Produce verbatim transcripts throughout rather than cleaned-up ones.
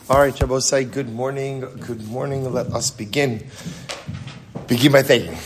All right, Shabbosai, good morning. Good morning. Let us begin. Begin by thanking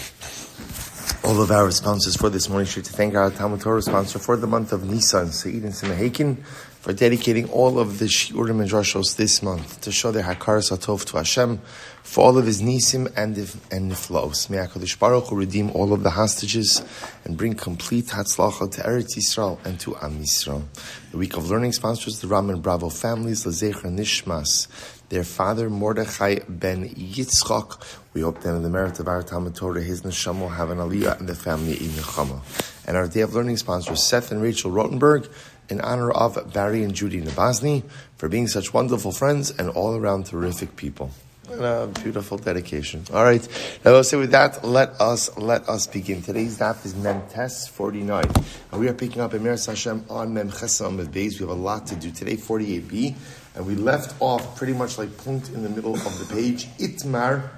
all of our sponsors for this morning. Should to thank our Talmud Torah sponsor for the month of Nisan, Said and Simahakin, for dedicating all of the Shiurim and Drashos this month to show their Hakaras Hatov to Hashem for all of His Nisim and and Niflos. May HaKadosh Baruch Hu redeem all of the hostages and bring complete Hatzlacha to Eretz Yisrael and to Am Yisrael. The week of learning sponsors the Ram and Bravo families, Lezecher Nishmas, their father Mordechai ben Yitzchak. We hope that in the merit of our Talmud Torah, his neshama will have an aliyah and the family in Nechama. And our day of learning sponsors Seth and Rachel Rotenberg, in honor of Barry and Judy Nabasny, for being such wonderful friends and all around terrific people. And a beautiful dedication. All right, now let's say with that, let us let us begin. Today's daf is Mem Tes forty-nine, and we are picking up Emir Hashem on Mem Chesam of Beis. We have a lot to do today. forty-eight b, and we left off pretty much like point in the middle of the page. Itmar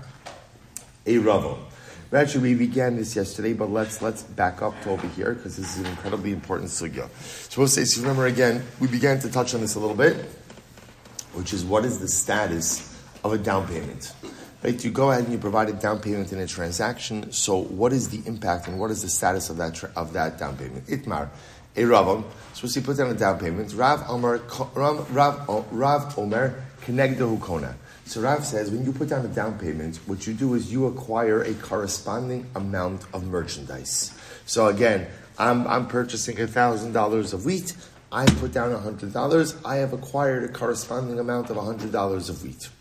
a Ravo. Actually, we began this yesterday, but let's let's back up to over here because this is an incredibly important sugya. So we'll say, so remember again, we began to touch on this a little bit, which is what is the status of a down payment. Right? You go ahead and you provide a down payment in a transaction. So what is the impact and what is the status of that tra- of that down payment? Itmar a Rav. So we put down a down payment. Rav Omer Rav Rav Rav Omer Kenegdahu Kona. So Rav says, when you put down a down payment, what you do is you acquire a corresponding amount of merchandise. So again, I'm I'm purchasing a thousand dollars of wheat. I put down a hundred dollars. I have acquired a corresponding amount of a hundred dollars of wheat.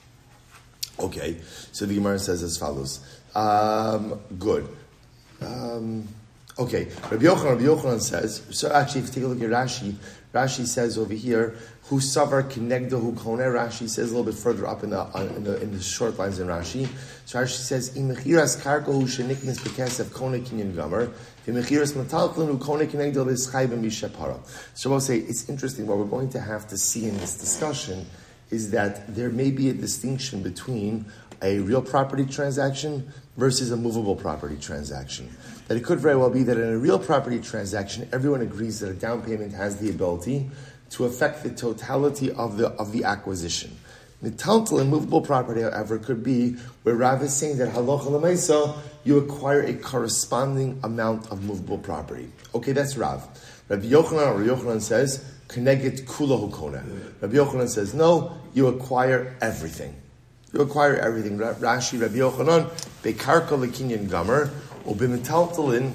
Okay, so the Gemara says as follows. Um, good. Um, okay, Rabbi Yochanan, Rabbi Yochanan says, so actually if you take a look at Rashi, Rashi says over here, Hu savar kinegdahu kone. Rashi says a little bit further up in the, in the in the short lines in Rashi. So Rashi says, Im mechiras karko hu sheniknis bekesef kone kinyan gamer. Im mechiras matalklin hu kone kinegdal v'schai b'mishapara. So we'll say, it's interesting, what we're going to have to see in this discussion is that there may be a distinction between a real property transaction versus a movable property transaction. That it could very well be that in a real property transaction, everyone agrees that a down payment has the ability to affect the totality of the of the acquisition. Metaltal and movable property, however, could be where Rav is saying that halacha l'maisa, you acquire a corresponding amount of movable property. Okay, that's Rav. Rabbi Yochanan, Rabbi Yochanan says, Keneget kulahu kona. Rabbi Yochanan says, no, you acquire everything. You acquire everything. Rashi, Rabbi Yochanan, bekarka lekinyan gamer, ubimetaltalin,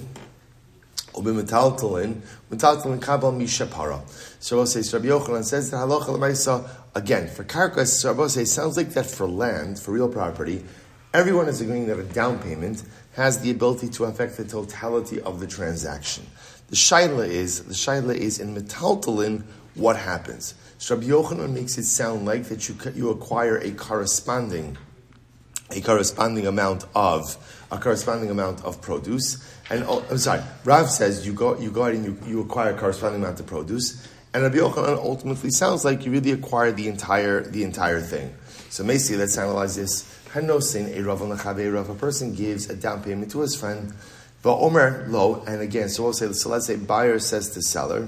ubimetaltalin, metaltalin kabal mishapara. So Rabbi says, Rabbi Yochanan says that halacha l'maisa, again, for karkas, so Rabbi says, sounds like that for land, for real property, everyone is agreeing that a down payment has the ability to affect the totality of the transaction. The shaila is, the shaila is in metaltalin, what happens? So Rabbi Yochanan makes it sound like that you you acquire a corresponding, a corresponding amount of, a corresponding amount of produce. And oh, I'm sorry, Rav says you go you go ahead and you, you acquire a corresponding amount of produce. And Rabbi Yochanan ultimately sounds like you really acquire the entire the entire thing. So basically, let's analyze this. Hanosin a Rav Rav, a person gives a down payment to his friend. Omer lo, and again, so we'll say, so let's say buyer says to seller,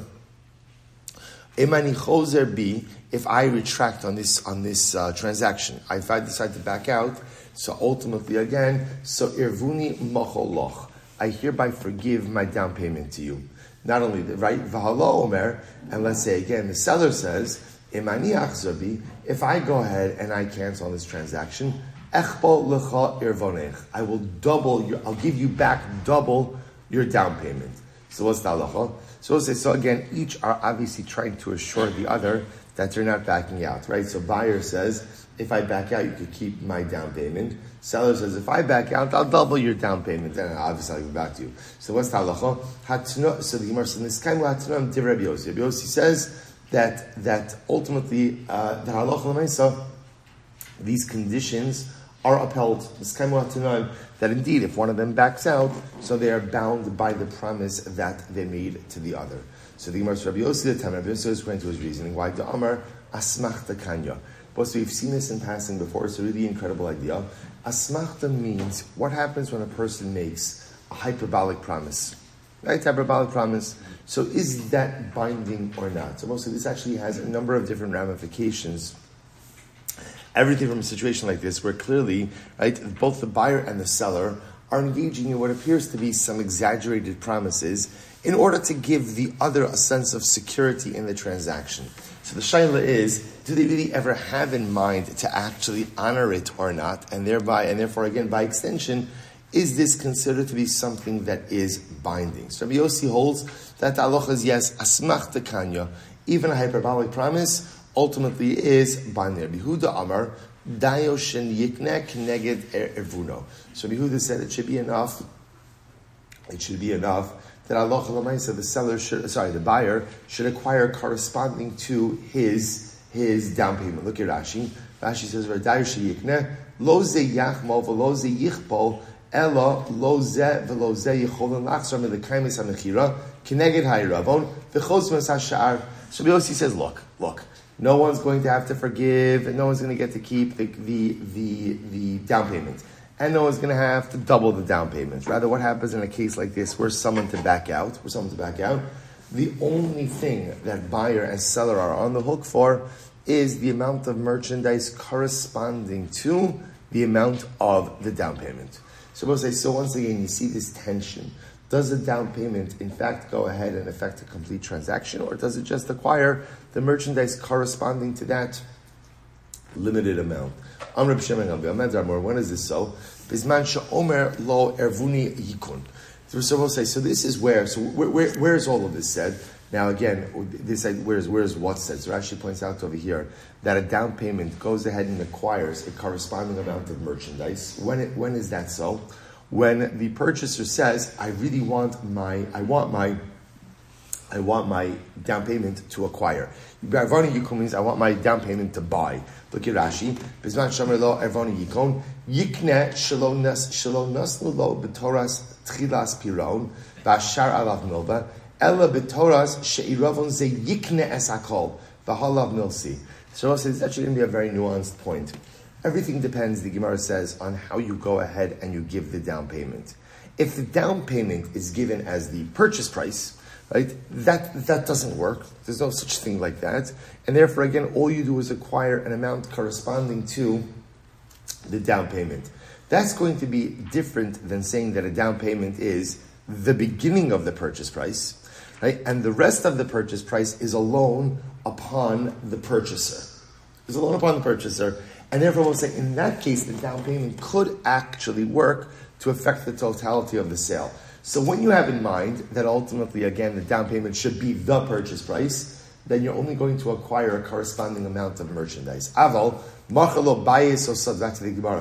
Imani choser bi, if I retract on this on this uh, transaction, if I decide to back out, so ultimately again, so irvuni macholoch, I hereby forgive my down payment to you. Not only that, right? V'halo omer, and let's say again, the seller says, Imani achzer bi, if I go ahead and I cancel on this transaction, I will double your, I'll give you back double your down payment. So what's the halacha? So we'll say, so again, each are obviously trying to assure the other that they're not backing out, right? So buyer says, if I back out, you could keep my down payment. Seller says, if I back out, I'll double your down payment, and obviously I'll give it back to you. So what's the halacha? So the Gemara says, this kind of Hatuna Div Rabbi Yossi. Rabbi Yossi says that, that ultimately, uh, the halacha l'maisa, these conditions are upheld, that indeed, if one of them backs out, so they are bound by the promise that they made to the other. So the Gemara Rabbi Yossi, the time Rabbi Yossi is going to his reasoning. Why the Amar Asmachta Kanya? But so we've seen this in passing before. It's a really incredible idea. Asmachta means what happens when a person makes a hyperbolic promise. Right, hyperbolic promise. So is that binding or not? So mostly this actually has a number of different ramifications everything from a situation like this, where clearly, right, both the buyer and the seller are engaging in what appears to be some exaggerated promises in order to give the other a sense of security in the transaction. So the shaila is, do they really ever have in mind to actually honor it or not? And thereby, and therefore again, by extension, is this considered to be something that is binding? So Rabbi Yossi holds that the halacha is yes, asmach tekanya, even a hyperbolic promise ultimately is binding. Rabbi Yehuda Amar, dayo shen yikne kneged ervuno. So Rabbi Yehuda said it should be enough, it should be enough that Allah Lamaisa, the seller should, sorry, the buyer should acquire corresponding to his his down payment. Look at Rashi. Rashi says, "V'dayu sheyikne lo ze yachmo v'lo ze yichpol ela lo ze v'lo ze yicholin lachzor milekaymis hamechira kineged hayravon v'chos masashar." So Yossi says, "Look, look, no one's going to have to forgive, and no one's going to get to keep the the the, the down payment." And no one's going to have to double the down payments. Rather, what happens in a case like this, where someone to back out, where someone to back out, the only thing that buyer and seller are on the hook for is the amount of merchandise corresponding to the amount of the down payment. So we'll say, so once again, you see this tension. Does the down payment, in fact, go ahead and affect a complete transaction, or does it just acquire the merchandise corresponding to that limited amount? When is this so? Bisman she'omer lo ervuni yikun. So we'll say, so this is where, so where, where, where is all of this said? Now again, this where's where's what said? So Rashi points out over here that a down payment goes ahead and acquires a corresponding amount of merchandise. When it, when is that so? When the purchaser says, I really want my, I want my, I want my down payment to acquire. Ervoni yikun means I want my down payment to buy. Look at Rashi. Bisman shomer lo ervoni yikon yikne shelo nas shelo nasnu lo b'toras tchilas piron b'ashar alav milva ella b'toras she'iravon ze yikne es hakol v'halav milsi. So it's actually going to be a very nuanced point. Everything depends, the Gemara says, on how you go ahead and you give the down payment. If the down payment is given as the purchase price, right, that that doesn't work. There's no such thing like that. And therefore, again, all you do is acquire an amount corresponding to the down payment. That's going to be different than saying that a down payment is the beginning of the purchase price, right? And the rest of the purchase price is a loan upon the purchaser. Is a loan upon the purchaser. And therefore, we'll say, in that case, the down payment could actually work to affect the totality of the sale. So when you have in mind that ultimately, again, the down payment should be the purchase price, then you're only going to acquire a corresponding amount of merchandise. Aval, machalo bayis osad, back to the Gemara.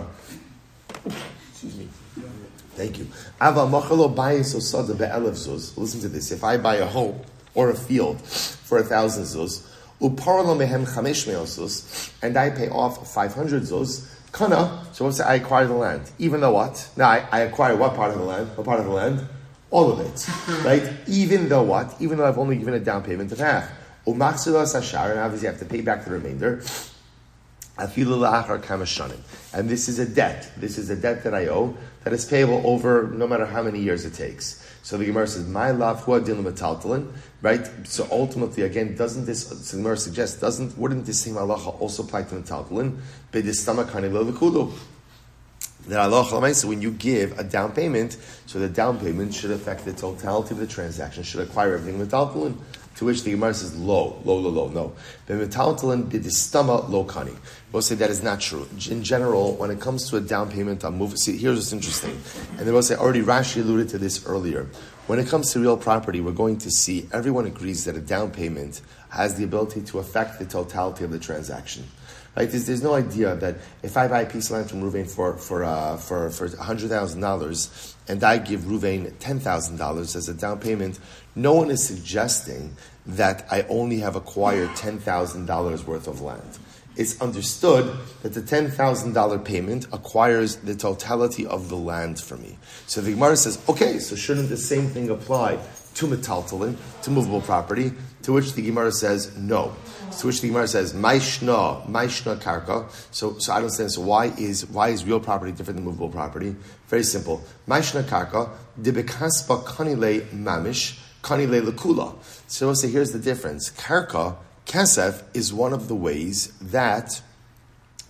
Excuse me. Thank you. Aval, machalo bayis osad be'elev zuz. Listen to this. If I buy a home or a field for a thousand zuz, uparlo mehem chamesh me'os zuz, and I pay off five hundred zuz, kana, so let's say I acquire the land. Even though what? Now, I, I acquire what part of the land? What part of the land? All of it. Right? Even though what? Even though I've only given a down payment of half. Umaksula sashar, and obviously I have to pay back the remainder. Afilu la'achar kamashanim. And this is a debt. This is a debt that I owe that is payable over no matter how many years it takes. So the Gemara says, "My love, who adil metaltalin," right? So ultimately, again, doesn't this? So the Gemara suggests, doesn't wouldn't this same halacha also apply to metaltalin? Bedistama kani lo l'kudu. That halacha, so when you give a down payment, so the down payment should affect the totality of the transaction, should acquire everything metaltalin. To which the Gemara says, lo, lo, lo, lo, no. B'metaltalin b'distama lo kani. We'll say that is not true. In general, when it comes to a down payment on move, see, here's what's interesting. And then we'll say, already Rashi alluded to this earlier. When it comes to real property, we're going to see, everyone agrees that a down payment has the ability to affect the totality of the transaction. Right? There's, there's no idea that if I buy a piece of land from Ruvain for for uh, for for one hundred thousand dollars and I give Ruvain ten thousand dollars as a down payment, no one is suggesting that I only have acquired ten thousand dollars worth of land. It's understood that the ten thousand dollars payment acquires the totality of the land for me. So the Gemara says, okay, so shouldn't the same thing apply to metaltalin, to movable property? To which the Gemara says, no. To which the Gemara says, Maishna, Maishna karka. So, so I don't understand. So why is why is real property different than movable property? Very simple. Maishna karka, dibekaspa kanile mamish, kanile lekula. So we'll say, here's the difference. Karka, kesef, is one of the ways that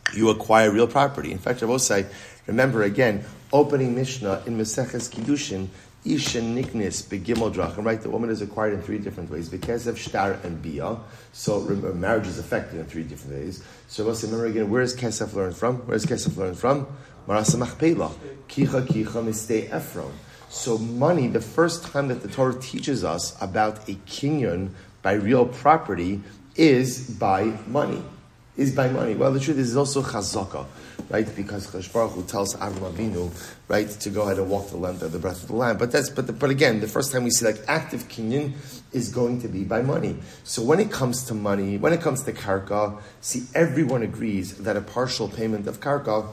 you acquire real property. In fact, I will say, remember again, opening Mishnah in Maseches Kiddushin, Isha Niknis Begimel Drachim, right? The woman is acquired in three different ways: Bekesev, Shtar, and Bia. So remember, marriage is affected in three different ways. So let's remember again, where is Kesef learned from? Where is Kesef learned from? Marasa Machpelah. Kicha Kicha Mistei Ephron. So money, the first time that the Torah teaches us about a kinyan by real property is by money. Is by money. Well, the truth is, it's also chazaka, right? Because Chashon Baruch Hu tells Avram Avinu, right, to go ahead and walk the length of the breadth of the land. But that's but the, but again, the first time we see like active kinyan is going to be by money. So when it comes to money, when it comes to karka, see, everyone agrees that a partial payment of karka.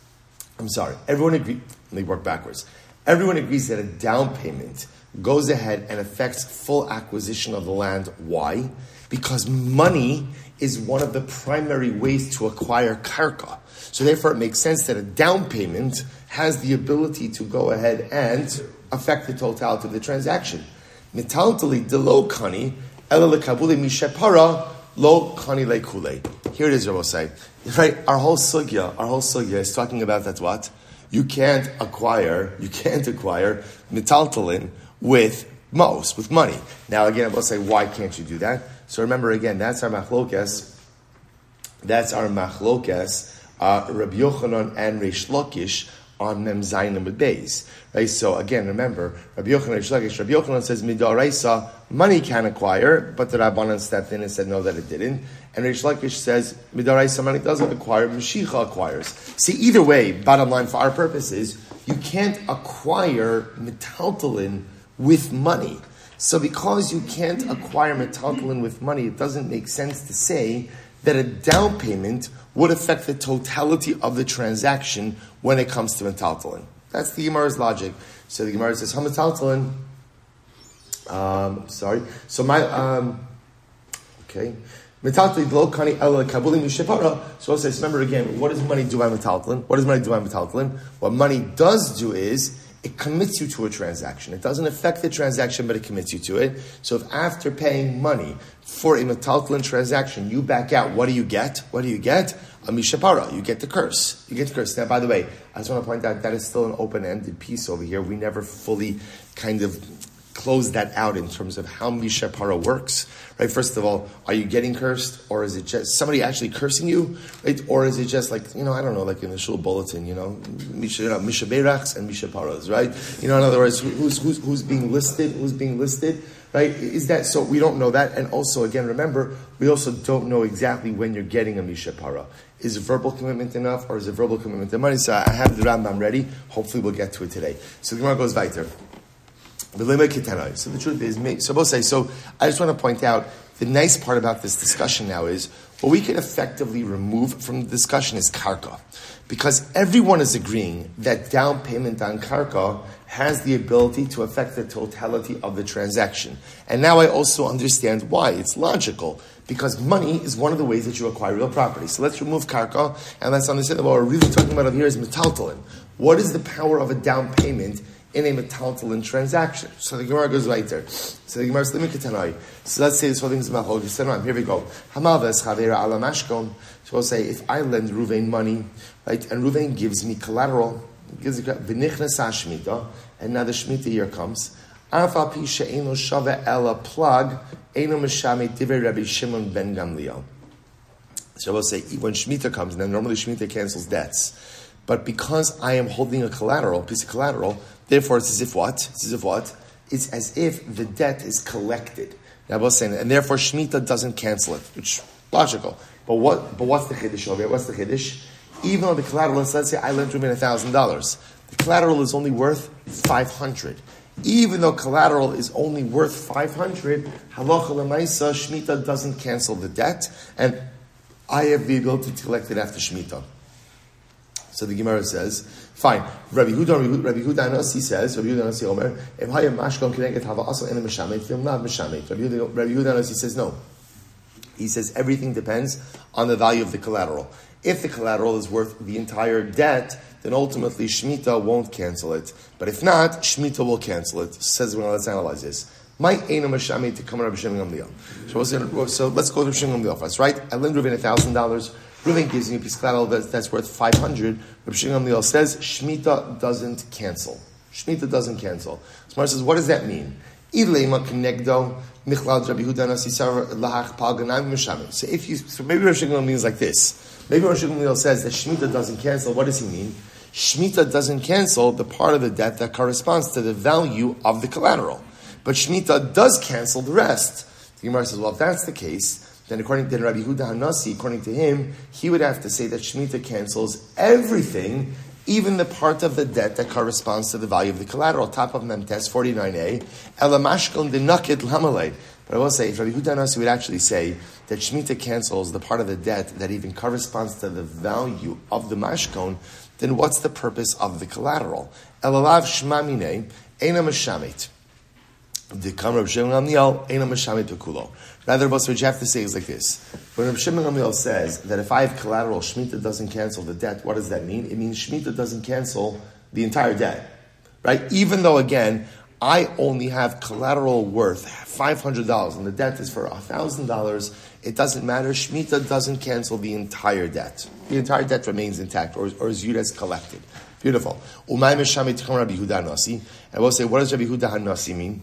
I'm sorry, everyone agrees. Let me work backwards. Everyone agrees that a down payment goes ahead and affects full acquisition of the land. Why? Because money is one of the primary ways to acquire karka. So therefore it makes sense that a down payment has the ability to go ahead and affect the totality of the transaction. Metaltali de lo kani, ela lekabule mishepara, lo kani lekule. Here it is, Rabosai. Right, our whole sugya, our whole sugya is talking about that what? You can't acquire, you can't acquire metaltalin with most, with money. Now again, I'll say, why can't you do that? So remember again, that's our machlokes. That's our machlokes. Uh, Rabbi Yochanan and Reish Lakish on Mem Zayin and Beis. Right. So again, remember Rabbi Yochanan, Reish Lakish. Rabbi Yochanan says midaraisa money can acquire, but the Rabbanan stepped in and said no, that it didn't. And Reish Lakish says midaraisa money doesn't acquire, Mashiach acquires. See, either way, bottom line for our purposes, you can't acquire metaltalin with money. So because you can't acquire metaltalin with money, it doesn't make sense to say that a down payment would affect the totality of the transaction when it comes to metaltalin. That's the Gemara's logic. So the Gemara says, "Hametaltalin." Um, sorry. So my um, okay. Metaltalin lo kani ela kabulim mishepara. So it says, remember again, what does money do by metaltalin? What does money do by metaltalin? What money does do is it commits you to a transaction. It doesn't affect the transaction, but it commits you to it. So if after paying money for a metaltalin transaction, you back out, what do you get? What do you get? A mishapara. You get the curse. You get the curse. Now, by the way, I just want to point out that is still an open-ended piece over here. We never fully kind of close that out in terms of how mishapara works. Right? First of all, are you getting cursed, or is it just somebody actually cursing you? Right? Or is it just like, you know, I don't know, like in the shul bulletin, you know, mishaberachs and mishaparas, right? You know, in other words, who's who's who's being listed? Who's being listed? Right? Is that so? We don't know that, and also again, remember, we also don't know exactly when you're getting a mishapara. Is verbal commitment enough, or is it verbal commitment the money? So I have the Rambam ready. Hopefully, we'll get to it today. So the Gemara goes weiter. So the truth is, so both say, so I just want to point out, the nice part about this discussion now is, what we can effectively remove from the discussion is karka. Because everyone is agreeing that down payment on karka has the ability to affect the totality of the transaction. And now I also understand why. It's logical. Because money is one of the ways that you acquire real property. So let's remove karka, and let's understand that what we're really talking about over here is metaltalin. What is the power of a down payment in a metaltalin transaction? So the Gemara goes right there. So the Gemara says, let me continue. So let's say this whole thing is about Hol. Here we go. Hamalves chavera ala mashkon. So we'll say, if I lend Ruvain money, right, and Ruvain gives me collateral, gives me v'nichnas hashmita, and now the shmita year comes. Afal pi she'eno shava ela plug, eno meshame divrei Rabbi Shimon ben Gamliel. So we'll say, when shmita comes, and then normally shmita cancels debts. But because I am holding a collateral, piece of collateral, therefore it's as if what? It's as if what? It's as if the debt is collected. Now I was saying, and therefore Shemitah doesn't cancel it, which is logical. But what? But what's the chiddush over here? What's the chiddush? Even though the collateral is, let's say I lent Ruben a thousand dollars, the collateral is only worth five hundred. Even though collateral is only worth five hundred, halacha l'maisa, Shemitah doesn't cancel the debt, and I have the ability to collect it after Shemitah. So the Gemara says, fine. Rabbi Huda, Rabbi Huda Nasi says, Rabbi Huda Nasi Omer, if I am mashkon kineget hava asal ena meshamet, film not meshamet. Rabbi Huda Nasi says no. He says everything depends on the value of the collateral. If the collateral is worth the entire debt, then ultimately Shemitah won't cancel it. But if not, Shemitah will cancel it. Says, well, let's analyze this. My ena meshamet to come Rabbi Shimon Gamliel. So let's go to Rabbi Shimon Gamliel first, right? I lend Reuven a thousand dollars. Reuven gives me a piece of collateral that's, that's worth five hundred. Rabbi Shimon Gamliel says Shemitah doesn't cancel. Shemitah doesn't cancel. So Mar says, what does that mean? So if you, so maybe Rabbi Shimon means like this. Maybe Rabbi Shimon says that Shemitah doesn't cancel. What does he mean? Shemitah doesn't cancel the part of the debt that corresponds to the value of the collateral. But Shemitah does cancel the rest. The Gemara says, well, if that's the case, then according to Rabbi Yehuda Hanasi, according to him, he would have to say that Shemitah cancels everything, even the part of the debt that corresponds to the value of the collateral. Top of Memtes forty-nine a, Elamashkon denakit lamalei. But I will say, if Rabbi Yehuda Hanasi would actually say that Shemitah cancels the part of the debt that even corresponds to the value of the mashkon, then what's the purpose of the collateral? Elalav shmamine, ena mashamit. The Kamar of Shimon Gamliel, ena mashamit bekulo. Rather, what you have to say is like this. When Rabbi Shimon Gamliel says that if I have collateral, Shemitah doesn't cancel the debt, what does that mean? It means Shemitah doesn't cancel the entire debt. Right? Even though, again, I only have collateral worth five hundred dollars and the debt is for one thousand dollars, it doesn't matter. Shemitah doesn't cancel the entire debt. The entire debt remains intact or, or is viewed as collected. Beautiful. Umay meshamit chum Rabbi Yehuda Hanasi. And we'll say, what does Rabbi Yehuda Hanasi mean?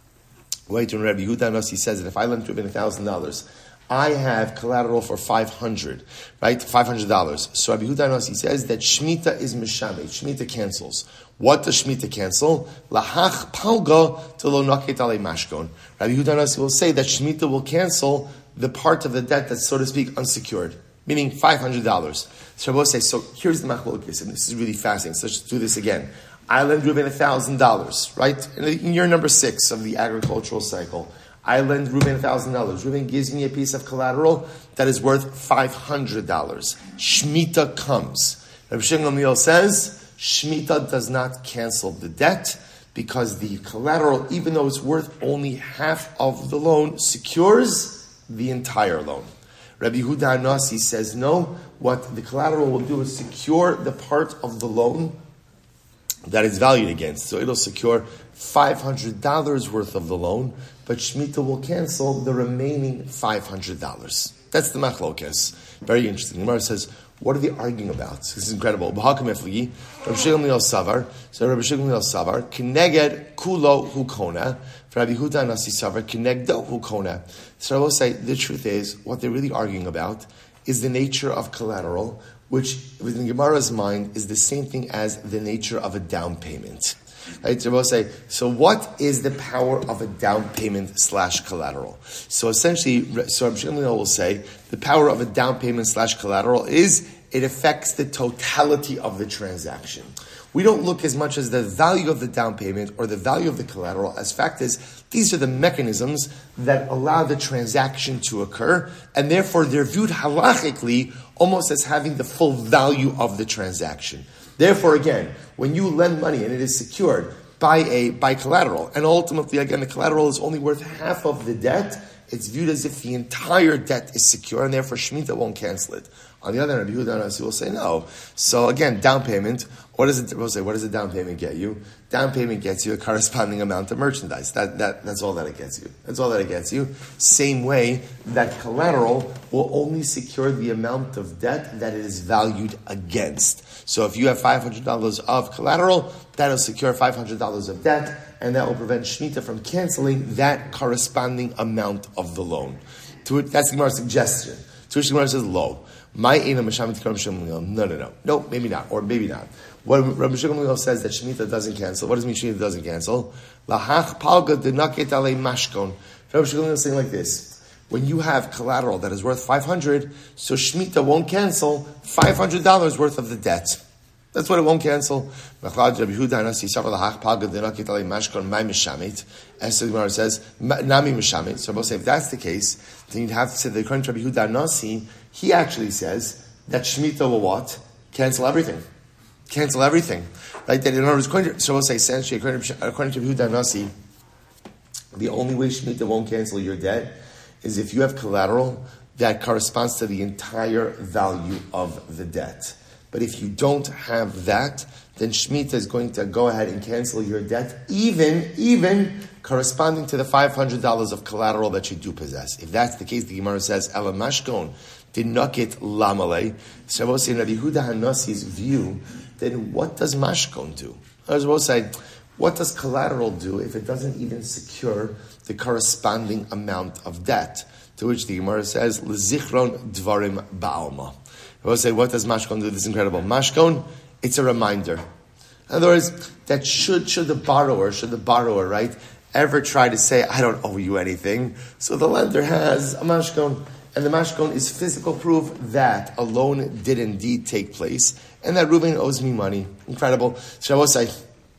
Wait, when Rabbi Yehuda Hanasi says that if I lend Reuven one thousand dollars, I have collateral for five hundred dollars, right? five hundred dollars. So Rabbi Yehuda Hanasi says that Shemitah is mishamit. Shemitah cancels. What does Shemitah cancel? Lahach palga to lo naket alei mashkon. Rabbi Yehuda Hanasi will say that Shemitah will cancel the part of the debt that's, so to speak, unsecured, meaning five hundred dollars. So Rabbi will say, so here's the machlokes, and this is really fascinating. So let's do this again. I lend Reuven one thousand dollars, right? In year number six of the agricultural cycle, I lend Reuven one thousand dollars. Reuven gives me a piece of collateral that is worth five hundred dollars. Shemitah comes. Rabbi Shimon Gamliel says, Shemitah does not cancel the debt because the collateral, even though it's worth only half of the loan, secures the entire loan. Rabbi Yehuda Hanasi says, no, what the collateral will do is secure the part of the loan that it's valued against. So it'll secure five hundred dollars worth of the loan, but Shemitah will cancel the remaining five hundred dollars. That's the machlokes. Very interesting. The Gemara says, what are they arguing about? This is incredible. Rabbi Shimon Gamliel Savar. So Rabbi Shimon Gamliel Savar, Kineged Kulo Hukona. Rabbi Yehuda Hanasi Savar, Kinegdo Hukona. So I will say, the truth is, what they're really arguing about is the nature of collateral, which within Gemara's mind is the same thing as the nature of a down payment. Right? So we'll say, so what is the power of a down payment slash collateral? So essentially, so Rabbi Shimon will say, the power of a down payment slash collateral is it affects the totality of the transaction. We don't look as much as the value of the down payment or the value of the collateral. As fact is, these are the mechanisms that allow the transaction to occur, and therefore they're viewed halachically almost as having the full value of the transaction. Therefore, again, when you lend money and it is secured by a by collateral, and ultimately, again, the collateral is only worth half of the debt, it's viewed as if the entire debt is secure, and therefore Shemitah won't cancel it. On the other hand, Rabbi Yehuda Hanasi will say no. So again, down payment. What does it? We'll say, what does a down payment get you? Down payment gets you a corresponding amount of merchandise. That that that's all that it gets you. That's all that it gets you. Same way that collateral will only secure the amount of debt that it is valued against. So if you have five hundred dollars of collateral, that'll secure five hundred dollars of debt, and that will prevent Shemitah from canceling that corresponding amount of the loan. To it, that's the Gemara's suggestion. To which the Gemara says, "Lo, my ena mashamit Rabbi Shimon Gamliel." No, no, no, no, maybe not, or maybe not. When Rabbi Shimon Gamliel says that Shemitah doesn't cancel, what does it mean Shemitah doesn't cancel? Lahach palga denaket alei mashkon. Rabbi Shimon Gamliel is saying like this: when you have collateral that is worth five hundred, so Shemitah won't cancel five hundred dollars worth of the debt. That's what it won't cancel. As the Gemara says, Nami Mishamit. So both say if that's the case, then you'd have to say that according to Rabbi Yehuda Hanasi, he actually says that Shemitah will what? Cancel everything. Cancel everything. Right? That in other words, according to, so we'll say essentially, according to, according to Rabbi Yehuda Hanasi, the only way Shemitah won't cancel your debt is if you have collateral that corresponds to the entire value of the debt. But if you don't have that, then Shemitah is going to go ahead and cancel your debt, even, even corresponding to the five hundred dollars of collateral that you do possess. If that's the case, the Gemara says, Ela mashkon dinakit lamale. So Rabbi say in Rabbi Yehuda Hanasi's view, then what does mashkon do? I was supposed to say, what does collateral do if it doesn't even secure the corresponding amount of debt? To which the Gemara says, L'zichron dvarim ba'alma. I will say, what does mashkon do? This is incredible. Mashkon, it's a reminder. In other words, that should, should the borrower, should the borrower, right, ever try to say, I don't owe you anything. So the lender has a mashkon, and the mashkon is physical proof that a loan did indeed take place, and that Reuven owes me money. Incredible. So I will say,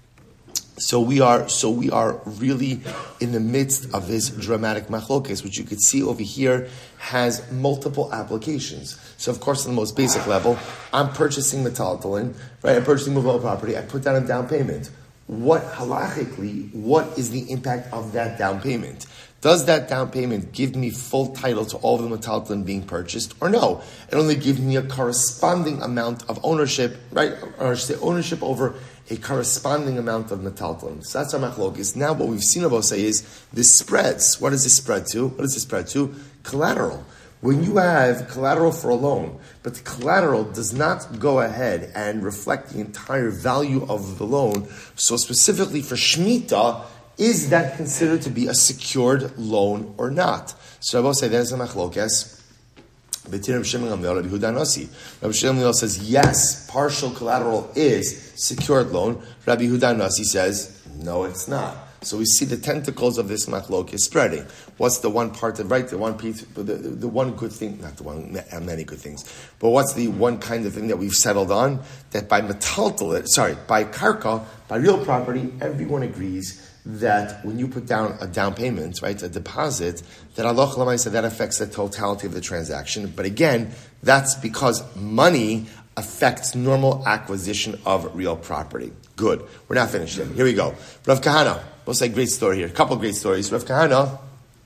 So we are, so we are really in the midst of this dramatic machlokes, which you could see over here has multiple applications. So of course, on the most basic level, I'm purchasing metaltalin, right? I'm purchasing movable property. I put down a down payment. What halachically, what is the impact of that down payment? Does that down payment give me full title to all of the metaltalin being purchased, or no? It only gives me a corresponding amount of ownership, right? Or I should say ownership over a corresponding amount of metaltalin. So that's our machlokes. Now what we've seen about say is this spreads. What does this spread to? What does it spread to? Collateral. When you have collateral for a loan, but the collateral does not go ahead and reflect the entire value of the loan, so specifically for Shemitah, is that considered to be a secured loan or not? So I will say there's a machlokes. Rabbi Shimon Gamliel says, yes, partial collateral is secured loan. Rabbi Yehuda Nasi says, no, it's not. So we see the tentacles of this machlok is spreading. What's the one part of, right, the one piece, the, the, the one good thing, not the one, many good things, but what's the one kind of thing that we've settled on? That by metaltal, sorry, by karka, by real property, everyone agrees that when you put down a down payment, right, a deposit, that Allah said that affects the totality of the transaction. But again, that's because money affects normal acquisition of real property. Good. We're not finished yet. Here we go. Rav Kahana. We'll say great story here. A couple of great stories. Rav Kahana,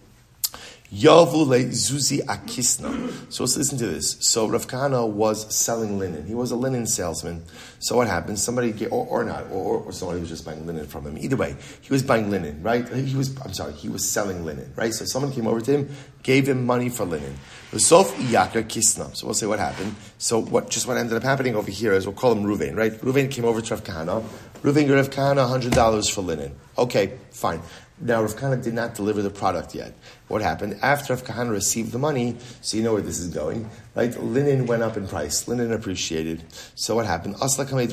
Yavule Zuzi Akisna. So let's listen to this. So Rav Kahana was selling linen. He was a linen salesman. So what happened? Somebody, gave, or, or not, or, or somebody was just buying linen from him. Either way, he was buying linen, right? He was, I'm sorry, he was selling linen, right? So someone came over to him, gave him money for linen. Sof Iyakar Kisna. So we'll say what happened. So what, just what ended up happening over here is we'll call him Ruvain, right? Ruvain came over to Rav Kahana. Ruvain gave Rav Kahana one hundred dollars for linen. Okay, fine. Now, Rav Kahana did not deliver the product yet. What happened? After Rav Kahana received the money, so you know where this is going, right? Linen went up in price. Linen appreciated. So what happened? Asla kamei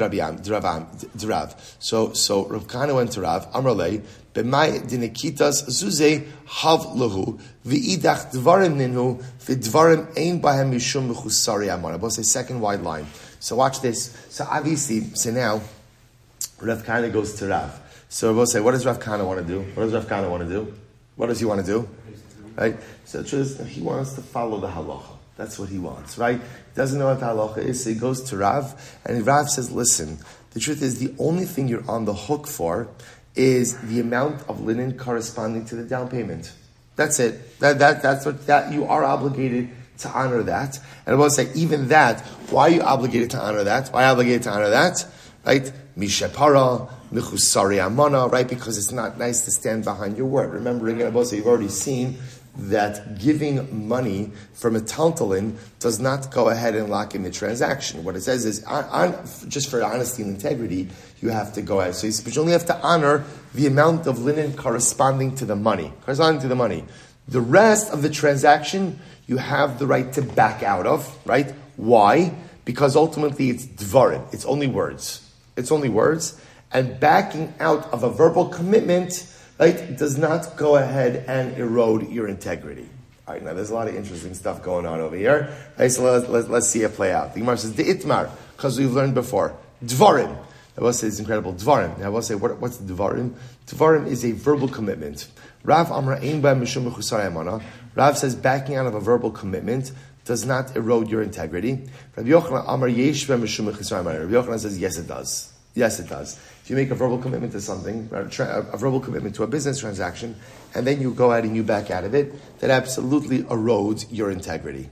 Rav. So, so Rav Kahana went to Rav, Amralei, b'mai dinekitas zuze hav lahu, v'idach dvarim ninhu, v'dvarim ein bahem mishum mechusari amana. Both say second wide line. So watch this. So obviously, so now, Rav Kahana goes to Rav. So we'll say, what does Rav Kahana want to do? What does Rav Kahana want to do? What does he want to do? Right? So he wants to follow the halacha. That's what he wants, right? He doesn't know what the halacha is, so he goes to Rav, and Rav says, listen, the truth is the only thing you're on the hook for is the amount of linen corresponding to the down payment. That's it. That, that, that's what, that you are obligated to honor that. And I will say, even that, why are you obligated to honor that? Why are you obligated to honor that? Right? Mishapara, Michusari Amana, right? Because it's not nice to stand behind your word. Remember, again, you've already seen that giving money for metaltalin does not go ahead and lock in the transaction. What it says is, on, on, just for honesty and integrity, you have to go ahead. So you, but you only have to honor the amount of linen corresponding to the money. Corresponding to the money. The rest of the transaction, you have the right to back out of, right? Why? Because ultimately it's dvarim. It's only words. It's only words. And backing out of a verbal commitment, right, does not go ahead and erode your integrity. All right, now there's a lot of interesting stuff going on over here. Right, so let's, let's, let's see it play out. The Gemara says, the itmar, because we've learned before. Dvarim. I will say it's incredible. Dvarim. Now I will say, what, what's Dvarim? Dvarim is a verbal commitment. Rav Amra ein ba mishum mechusar amana. Rav says backing out of a verbal commitment does not erode your integrity. Rabbi Yochanan Amar yesh ba mishum mechusar amana. Rabbi Yochanan says, yes, it does. Yes, it does. If you make a verbal commitment to something, a, tra- a verbal commitment to a business transaction, and then you go out and you back out of it, that absolutely erodes your integrity.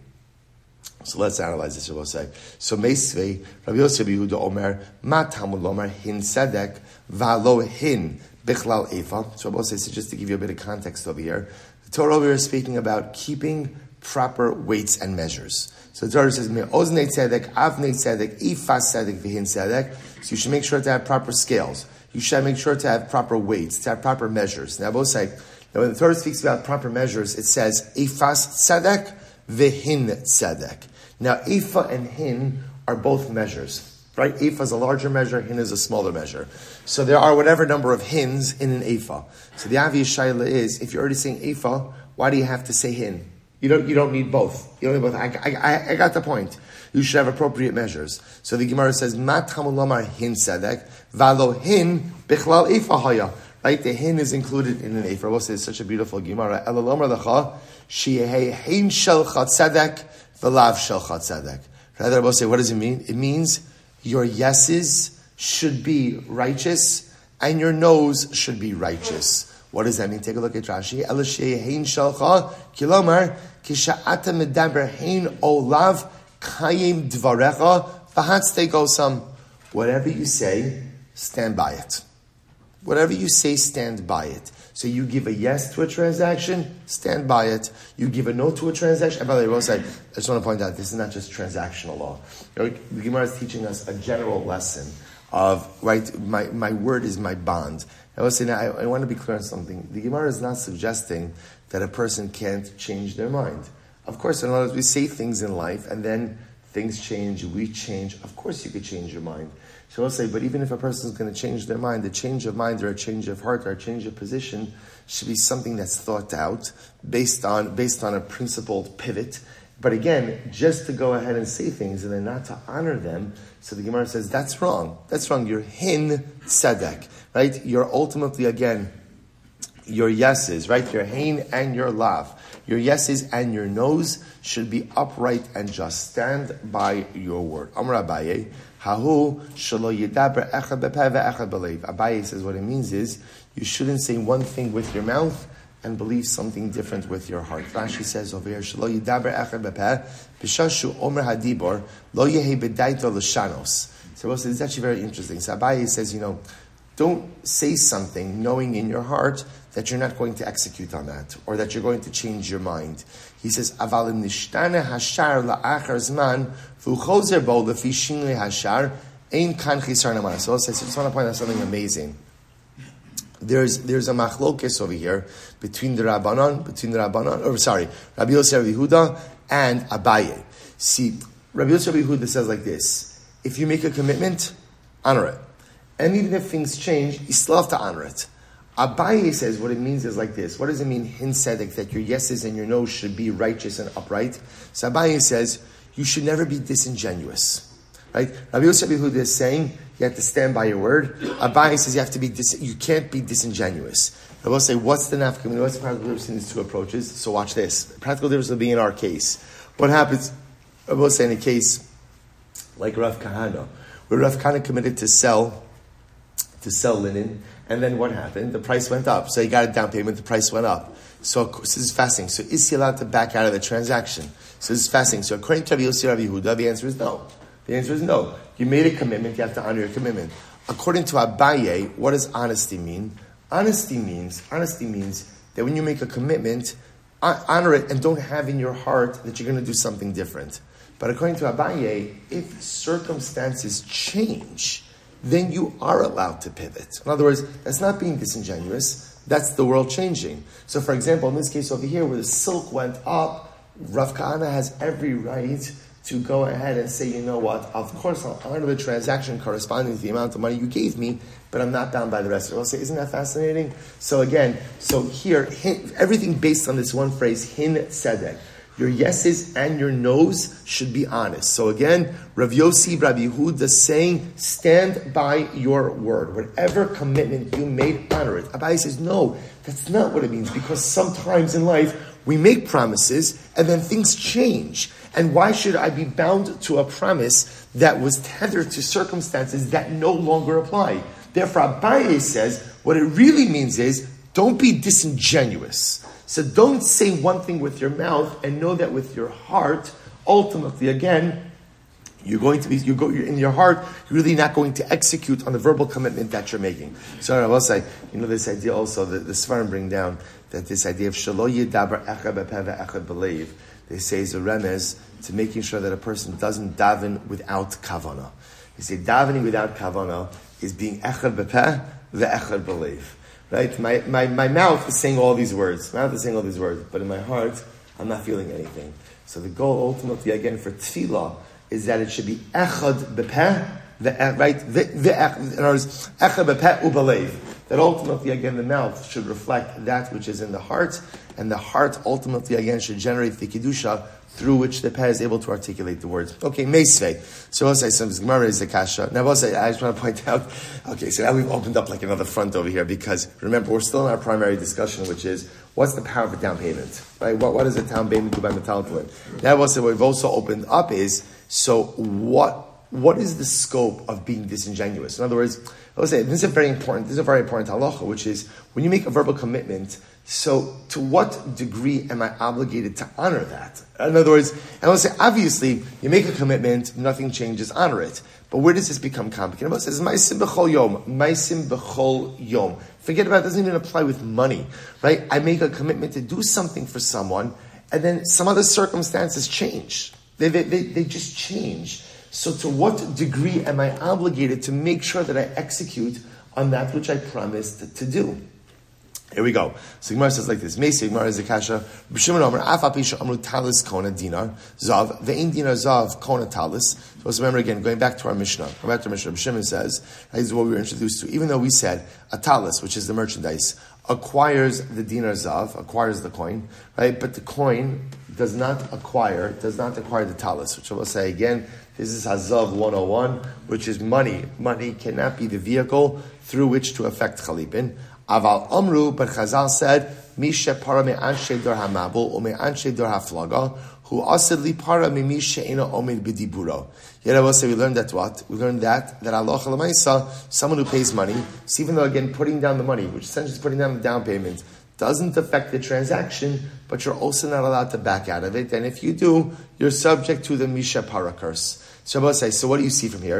So let's analyze this. We'll say so. Meisvei Rabbi Yosef Yehuda Omer Ma Talmud Lomer Hin Sedek Valo Hin Bichlal Efa. So we'll say so just to give you a bit of context over here. The Torah over here is speaking about keeping proper weights and measures. So the Torah says, Me'oznei tzedek, avnei tzedek, ifas tzedek, v'hin tzedek. So you should make sure to have proper scales. You should make sure to have proper weights, to have proper measures. Now, both say, now when the Torah speaks about proper measures, it says, ifas tzedek, v'hin tzedek. Now, ifa and hin are both measures. Right? Ephah is a larger measure, hin is a smaller measure. So there are whatever number of hins in an ephah. So the obvious shaila is, if you're already saying ephah, why do you have to say hin? You don't, you don't need both. You don't need both. I, I, I got the point. You should have appropriate measures. So the Gemara says, Mat hamulomar hin sedek, valo hin bichlal ephah haya. Right? The hin is included in an ephah. We'll say it's such a beautiful Gemara. Elalomar lecha, sheyehei hin shel chat sedek, v'lav shel chat sedek. Rather, we'll say, what does it mean? It means your yeses should be righteous, and your no's should be righteous. What does that mean? Take a look at Rashi. Elishei hein shalcha kilomar kisha'ata medaber hein olav kayim dvarecha v'hatzte gosam. Whatever you say, stand by it. Whatever you say, stand by it. So you give a yes to a transaction, stand by it. You give a no to a transaction. And by the way, I just want to point out, this is not just transactional law. You know, the Gemara is teaching us a general lesson of, right, my, my word is my bond. I will say now, I, I want to be clear on something. The Gemara is not suggesting that a person can't change their mind. Of course, in other words, we say things in life, and then things change, we change. Of course you could change your mind. So I'll say, but even if a person is going to change their mind, the change of mind or a change of heart or a change of position should be something that's thought out, based on based on a principled pivot. But again, just to go ahead and say things and then not to honor them, so the Gemara says, that's wrong. That's wrong. You're hin tzedek, right? You're ultimately, again, your yeses, right? Your hein and your lav. Your yeses and your no's should be upright and just. Stand by your word. Amar Abaye, hahu shelo yidaber echad bepeh ve'echad belev. Abaye says what it means is, you shouldn't say one thing with your mouth and believe something different with your heart. Rashi says over here, shelo yidaber echad bepeh b'shashu omer hadibor lo yehi b'daito l'shanos. So it's actually very interesting. So Abaye says, you know, don't say something knowing in your heart that you're not going to execute on that, or that you're going to change your mind. He says, "Aval im nishtana hashar la'achar zman v'uchozer bo lefi shinui hashar ein kan chisar namana." So I just want to point out something amazing. There's there's a machlokes over here between the Rabbanon, between the Rabbanon, or sorry, Rabbi Yosef Rabbi Yehuda and Abaye. See, Rabbi Yosef Rabbi Yehuda says like this: if you make a commitment, honor it. And even if things change, you still have to honor it. Abaye says what it means is like this. What does it mean, hin tzedek, that your yeses and your no's should be righteous and upright? So Abaye says, you should never be disingenuous. Right? Rabbi Yosef Yehuda is saying, you have to stand by your word. Abaye says you have to be, dis- you can't be disingenuous. I will say, what's the nafka? What's the practical difference in these two approaches? So watch this. The practical difference will be in our case. What happens, I will say in a case like Rav Kahana, where Rav Kahana committed to sell to sell linen, and then what happened? The price went up. So he got a down payment, the price went up. So this is fasting. So is he allowed to back out of the transaction? So this is fasting. So according to Rabbi Yossi Rabbi Yehuda, the answer is no. The answer is no. You made a commitment, you have to honor your commitment. According to Abaye, what does honesty mean? Honesty means, honesty means that when you make a commitment, honor it and don't have in your heart that you're going to do something different. But according to Abaye, if circumstances change, then you are allowed to pivot. In other words, that's not being disingenuous. That's the world changing. So, for example, in this case over here, where the silk went up, Rav Kahana has every right to go ahead and say, you know what, of course I'll honor the transaction corresponding to the amount of money you gave me, but I'm not bound by the rest of it. I'll say, isn't that fascinating? So again, so here, hin, everything based on this one phrase, hin tzedek. Your yeses and your no's should be honest. So again, Rav Yossi, Rabbi Yehuda saying, stand by your word. Whatever commitment you made, honor it. Abaye says, no, that's not what it means, because sometimes in life, we make promises and then things change. And why should I be bound to a promise that was tethered to circumstances that no longer apply? Therefore, Abaye says, what it really means is, don't be disingenuous. So don't say one thing with your mouth and know that with your heart, ultimately, again, you're going to be, you go, you're in your heart, you're really not going to execute on the verbal commitment that you're making. So I will say, you know, this idea also, that the Sfarim bring down, that this idea of shelo yidaber echad bepeh ve'echad belev, they say is a remez to making sure that a person doesn't daven without kavana. They say davening without kavana is being echad bepeh ve'echad b'leiv. Right? My, my, my mouth is saying all these words. My mouth is saying all these words, but in my heart, I'm not feeling anything. So the goal ultimately, again, for tefillah is that it should be echad bepeh, right? In other words, echad bepeh u'b'leiv. That ultimately, again, the mouth should reflect that which is in the heart, and the heart ultimately, again, should generate the kedusha through which the peh is able to articulate the words. Okay, meisvei. So I'll say some Gemara is the kasha. Now I'll say, I just want to point out, okay, so now we've opened up like another front over here, because remember, we're still in our primary discussion, which is, what's the power of a down payment? Right? What, what does a down payment do by metaltalin? Now I'll say what we've also opened up is, so what, what is the scope of being disingenuous? In other words, I'll say, this is a very important, this is a very important halacha, which is, when you make a verbal commitment, so to what degree am I obligated to honor that? In other words, and I'll say, obviously, you make a commitment, nothing changes, honor it. But where does this become complicated? It says, Maisim b'chol yom, Maisim b'chol yom. Forget about it, it doesn't even apply with money, right? I make a commitment to do something for someone, and then some other circumstances change. They, they, they, they just change. So to what degree am I obligated to make sure that I execute on that which I promised to do? Here we go. So Gemara says like this. Meisi Gemara is a kasha. B'shimon Omer af apisha amru talis kona dinar zav ve'in dinar zav kona talis. So let's remember again, going back to our Mishnah. Going back to our Mishnah. B'shimon says, this is what we were introduced to. Even though we said a talis, which is the merchandise, acquires the dinar zav, acquires the coin, right? But the coin does not acquire, does not acquire the talis, which I will say again. This is Hazav one oh one, which is money. Money cannot be the vehicle through which to affect chalipin. Aval Amru, but Chazal said, Misha para me anshe dor hamabul, or me anshe dor haflaga, who asid li para me misha ina omid b'diburo. Yet I will say we learned that what? We learned that, that Allah Lamaisa, someone who pays money, so even though again putting down the money, which essentially is putting down the down payment, doesn't affect the transaction, but you're also not allowed to back out of it. And if you do, you're subject to the Misha para curse. So I will say, so what do you see from here?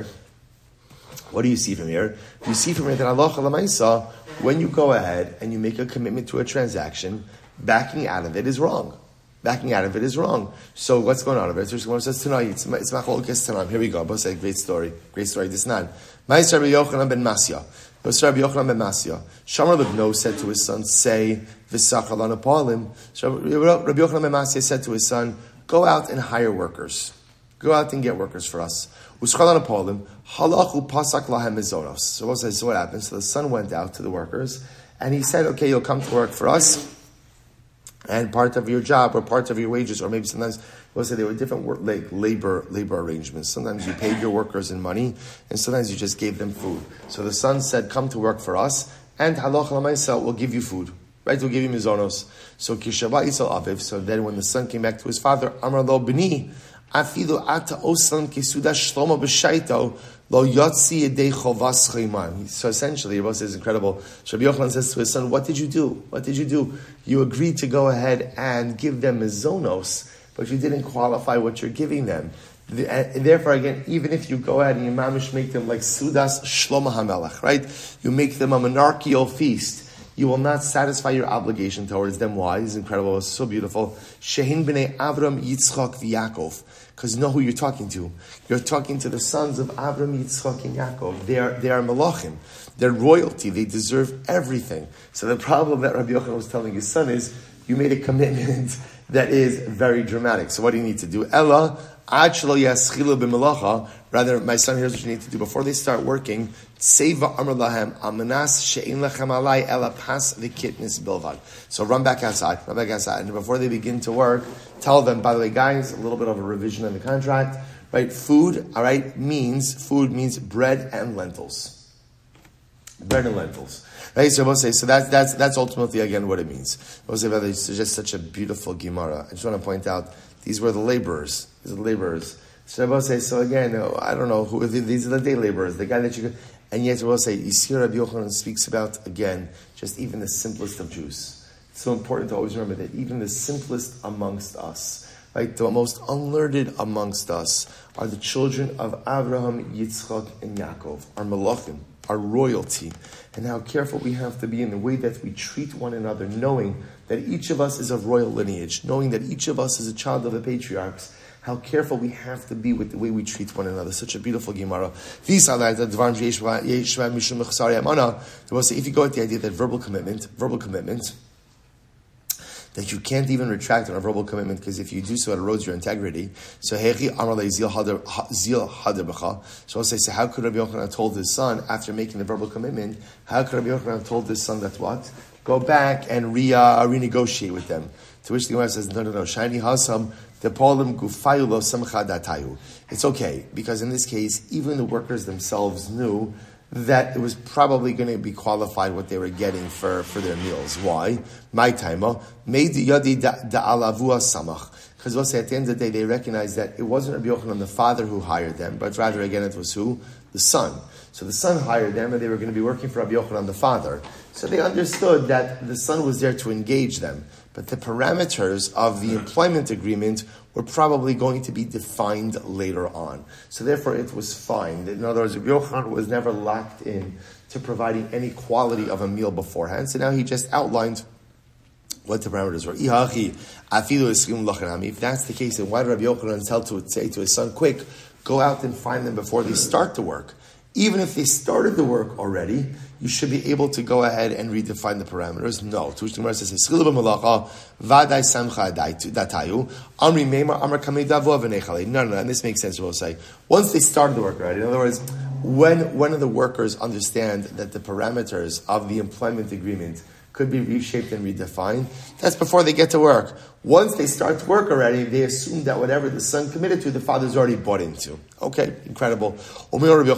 What do you see from here? You see from here that Allah Lamaisa, when you go ahead and you make a commitment to a transaction, backing out of it is wrong. Backing out of it is wrong. So what's going on over here? So says tonight, it's it's machlokes tonight. Here we go. Both say great story, great story. This nan. Ma'aser Rabbi Yochanan ben Masya. Rabbi Yochanan ben Masya. Shamar Lebno said to his son, "Say v'sachar lana palim." So Rabbi Yochanan ben Masya said to his son, "Go out and hire workers. Go out and get workers for us." Uschal lana palim. Halachu pasak lahem mizonos. So what says? So what happened? So the son went out to the workers, and he said, "Okay, you'll come to work for us." And part of your job, or part of your wages, or maybe sometimes, we'll say there were different work, like labor labor arrangements. Sometimes you paid your workers in money, and sometimes you just gave them food. So the son said, "Come to work for us, and halach l'maisa will give you food, right? We'll give you mizonos." So kishabah yisal aviv. So then, when the son came back to his father, Amar lo b'ni, afilu ata osam kisuda shlomo b'shaito. Lo yotzi yedei chovas chayman. So essentially, Rabbi says incredible. So Rabbi Yochanan says to his son, "What did you do? What did you do? You agreed to go ahead and give them mizonos, but you didn't qualify what you're giving them. And therefore, again, even if you go ahead and you mamish make them like sudas shlomo hamelach, right? You make them a monarchical feast. You will not satisfy your obligation towards them. Why? This is incredible. It's so beautiful. Shehin b'nei Avram, Yitzchak, v'Yakov. Because you know who you're talking to. You're talking to the sons of Avram, Yitzchak, and Yaakov. They are, they are malachim. They're royalty. They deserve everything. So the problem that Rabbi Yochanan was telling his son is, you made a commitment that is very dramatic. So what do you need to do? Ella, ad shelo yaschilu b'melacha. Rather, my son, here's what you need to do. Before they start working, Seva amar lahem, amanas she'in lechem alai ela pas v'kitnis bilvad. So run back outside, run back outside. And before they begin to work, tell them, by the way, guys, a little bit of a revision in the contract, right? Food, all right, means, food means bread and lentils. Bread and lentils. Right? So we'll say, so that's, that's, that's ultimately, again, what it means. We'll say, brother, it's just such a beautiful Gemara. I just want to point out, these were the laborers. These are the laborers. So I will say, so again, I don't know, who these are the day laborers, the guy that you could, and yet I will say, Yisir Rabbi Yochanan speaks about, again, just even the simplest of Jews. It's so important to always remember that even the simplest amongst us, right, the most unlearned amongst us, are the children of Abraham, Yitzchak, and Yaakov, are Malachim. our royalty, and how careful we have to be in the way that we treat one another, knowing that each of us is of royal lineage, knowing that each of us is a child of the patriarchs, how careful we have to be with the way we treat one another. Such a beautiful Gemara. If you go with the idea that verbal commitment, verbal commitment, that you can't even retract on a verbal commitment, because if you do so, it erodes your integrity. So, so I'll say, so how could Rabbi Yochanan have told his son, after making the verbal commitment, how could Rabbi Yochanan have told his son that what? Go back and re, uh, renegotiate with them. To which the Gemara says, no, no, no, shiny hasam, it's okay, because in this case, even the workers themselves knew that it was probably going to be qualified what they were getting for, for their meals. Why? My timer made the yadi da'alavua samach. Because we'll say at the end of the day, they recognized that it wasn't Rabbi Yochanan the father who hired them, but rather again it was who? The son. So the son hired them, and they were going to be working for Rabbi Yochanan the father. So they understood that the son was there to engage them. But the parameters of the employment agreement were probably going to be defined later on. So therefore it was fine. In other words, Rabbi Yochanan was never locked in to providing any quality of a meal beforehand. So now he just outlined what the parameters were. If that's the case, then why did Rabbi Yochanan tell to say to his son, quick, go out and find them before they start the work? Even if they started the work already, you should be able to go ahead and redefine the parameters. No. To which the Gemara says, no, no, no, and this makes sense. We'll say, once they started the work already, in other words, when one of the workers understand that the parameters of the employment agreement could be reshaped and redefined, that's before they get to work. Once they start to work already, they assume that whatever the son committed to, the father's already bought into. Okay, incredible. Listen to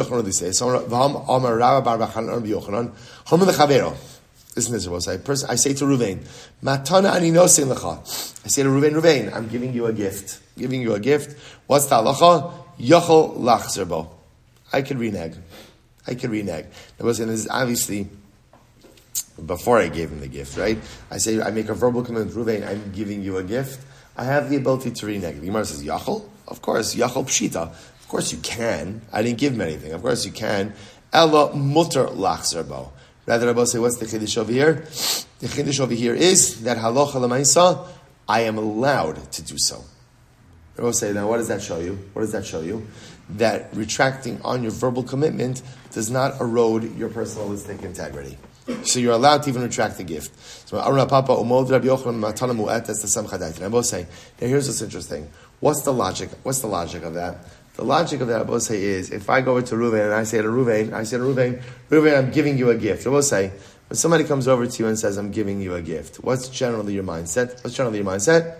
this, I say, I say to Ruvain, Matana ani nosein lecha. I say to Ruvain, Ruvain, I'm giving you a gift. Giving you a gift. What's the halacha? Yachol lachzer bo. I could renege. I could renege. This is obviously before I gave him the gift, right? I say, I make a verbal commitment, Ruvain, I'm giving you a gift. I have the ability to renege. The Gemara says, Yachol? Of course, Yachol pshita. Of course you can. I didn't give him anything. Of course you can. Ella mutter lachzer bo. Rather, I will say, what's the chiddush over here? The chiddush over here is that halacha l'maisa, I am allowed to do so. I will say, now what does that show you? What does that show you? That retracting on your verbal commitment does not erode your personalistic integrity. So you're allowed to even retract the gift. So Aruna Papa Umod Rabbi Yochanan Matana Mu'at, that's the Samcha Dait. And I will say, now here's what's interesting. What's the logic? What's the logic of that? The logic of that, I will say, is if I go over to Ruvain and I say to Ruvain, I say to Ruvain, Ruvain, I'm giving you a gift. I will say, when somebody comes over to you and says, I'm giving you a gift, what's generally your mindset? What's generally your mindset?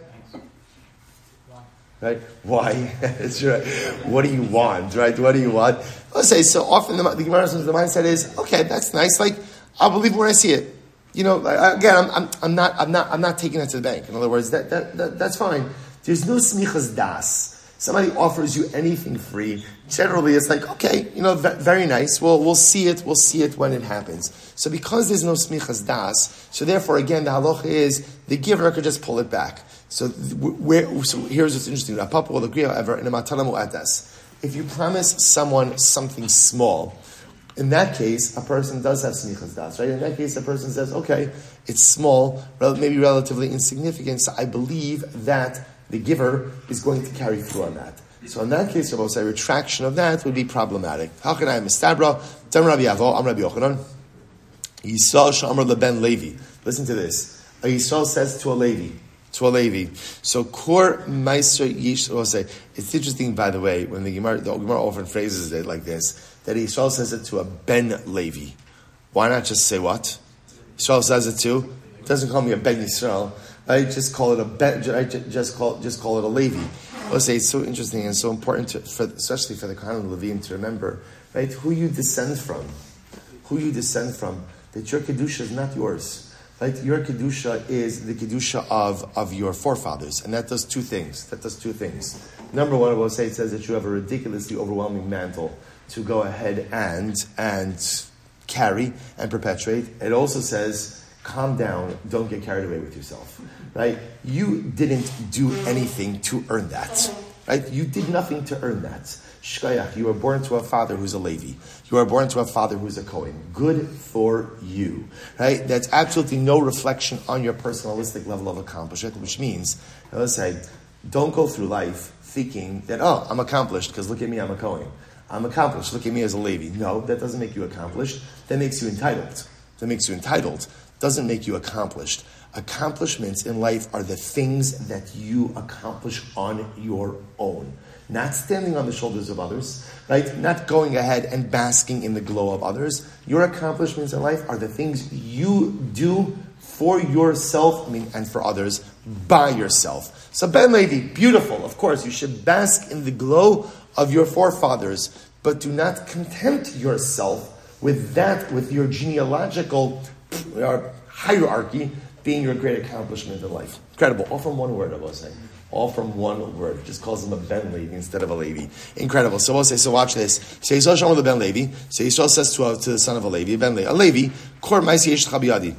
Right? Why? It's right. What do you want? Right? What do you want? I will say, so often the, the Gemara says the mindset is, okay, that's nice. Like, I'll believe it when I see it. You know, again, I'm, I'm, I'm not, I'm not, I'm not taking that to the bank. In other words, that, that, that that's fine. There's no smichas das. Somebody offers you anything free. Generally, it's like, okay, you know, very nice. We'll, we'll see it. We'll see it when it happens. So because there's no smichas das, so therefore, again, the halacha is the giver could just pull it back. So, where, so here's what's interesting. Papa will agree, however, in a matana mu'atas. If you promise someone something small, in that case, a person does have smichas das, right? In that case, a person says, okay, it's small, maybe relatively insignificant, so I believe that the giver is going to carry through on that. So in that case, I will say retraction of that would be problematic. How can I mistabra? Dam Rabbi Yavo, Am Rabbi Yochanan. Yisrael Shamar Leben Levi. Listen to this. A Yisrael says to a Levi, to a Levi. So Kor Meister Yish will say. It's interesting, by the way, when the Gemara, the Gemara often phrases it like this, that Yisrael says it to a Ben Levi. Why not just say what? Yisrael says it to. It doesn't call me a Ben Yisrael. I just call it a Ben. I just call just call it a Levi. I'll say it's so interesting and so important, to, for, especially for the Kohen Levim, to remember, right, who you descend from, who you descend from. That your kedusha is not yours, right? Your kedusha is the kedusha of, of your forefathers, and that does two things. That does two things. Number one, I will say, it says that you have a ridiculously overwhelming mantle to go ahead and and carry and perpetuate. It also says, calm down, don't get carried away with yourself. Right? You didn't do anything to earn that. Right? You did nothing to earn that. Shkayach, you are born to a father who's a Levi. You are born to a father who's a Kohen. Good for you. Right? That's absolutely no reflection on your personalistic level of accomplishment, which means, let's say, don't go through life thinking that, oh, I'm accomplished because look at me, I'm a Kohen. I'm accomplished, look at me as a Levi. No, that doesn't make you accomplished. That makes you entitled. That makes you entitled. Doesn't make you accomplished. Accomplishments in life are the things that you accomplish on your own. Not standing on the shoulders of others, right? Not going ahead and basking in the glow of others. Your accomplishments in life are the things you do for yourself, I mean, and for others, by yourself. So Ben Levi, beautiful. Of course, you should bask in the glow of your forefathers, but do not content yourself with that, with your genealogical hierarchy being your great accomplishment in life. Incredible. All from one word, I will say. All from one word. It just calls him a Ben Levi instead of a Levi. Incredible. So we'll say, so watch this. So Yisrael Shalom the Ben Levi. So Yisrael says to, uh, to the son of a Levi, Ben Levi, a Levi, Kor Maisi Yesh Chabiyadi.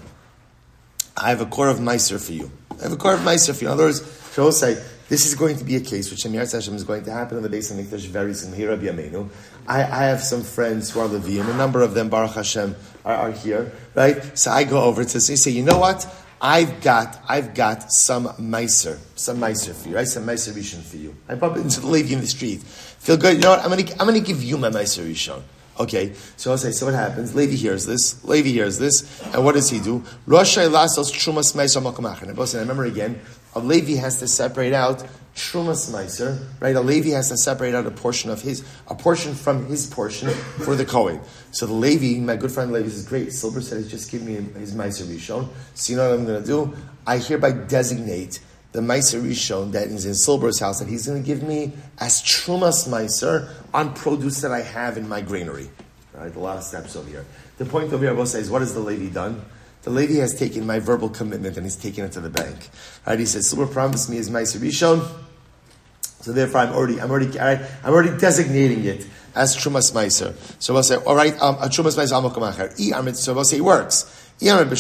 I have a core of Meiser for you. I have a core of Meiser for you. In other words, so we'll say, this is going to be a case which Shemir Hashem is going to happen in the Beis HaMikdash very soon. Here, Rabbi Yameinu. I, I have some friends who are Leviim. A number of them, Baruch Hashem, are, are here, right? So I go over to so you say, you know what? I've got, I've got some Meiser, some Meiser for you, right? Some Meiser Rishon for you. I bump into the lady in the street. Feel good? You know what? I'm gonna, I'm gonna give you my Meiser Rishon. Okay, so I'll say, so what happens? Levi hears this. Levi hears this, and what does he do? Roshai Lasos Trumas Meiser Makamach. And I remember again, a Levi has to separate out Trumas Meiser, right? A Levi has to separate out a portion of his, a portion from his portion for the Kohen. So the Levi, my good friend Levi says, great, Silber said, just give me his Meiser Rishon. So you know what I'm going to do? I hereby designate the Meiser Rishon that is in Silber's house that he's going to give me as Trumas Meiser on produce that I have in my granary. All right, a lot of steps over here. The point over here I will say is, what has the Levi done? The Levi has taken my verbal commitment and he's taken it to the bank. All right, he says, Silber promised me his Meiser Rishon, so therefore I'm already, I'm already, all right, I'm already designating it as Trumas Meiser. So we'll say, all right, um, a Trumas Meiser Amokamacher. So we'll say it works. Say if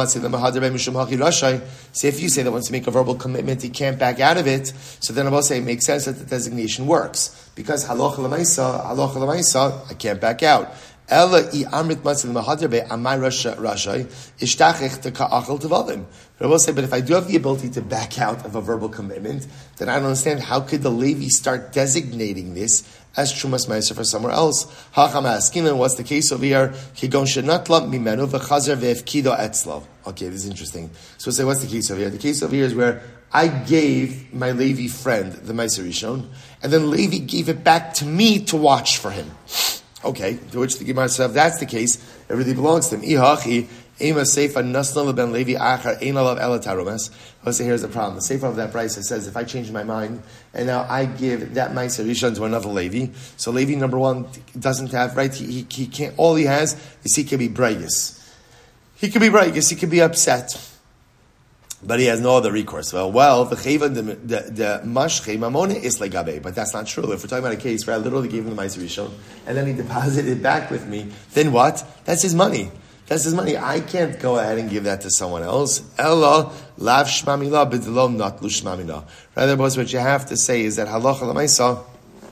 you say that once you make a verbal commitment, you can't back out of it, so then I will say it makes sense that the designation works. Because halacha l'maisa, halacha l'maisa, I can't back out. But I will say, but if I do have the ability to back out of a verbal commitment, then I don't understand how could the Levi start designating this as Trumas Meiser for somewhere else. What's the case over here? Okay, this is interesting. So we'll say, what's the case over here? The case over here is where I gave my Levi friend the Meiser Rishon, and then Levi gave it back to me to watch for him. Okay, to which the Gemara says, if that's the case, it really belongs to him. Ihachi, Ema Seifa Nasnal Ben Levi Achar Einalav Ela Tarumas. I'll say, here's the problem. The Seifa of that price says, if I change my mind, and now I give that Meiser Rishon to another Levi, so Levi, number one, doesn't have, right, he, he, he can't, all he has is he can be braygus. He can be braygus, he can be upset. But he has no other recourse. Well, well, the chayva, the the mashche mamone is legabe, but that's not true. If we're talking about a case where I literally gave him the Meiser Rishon and then he deposited it back with me, then what? That's his money. That's his money. I can't go ahead and give that to someone else. Ella lav shmamila b'delo not lu shmamila. Rather, what you have to say is that halacha l'maisa.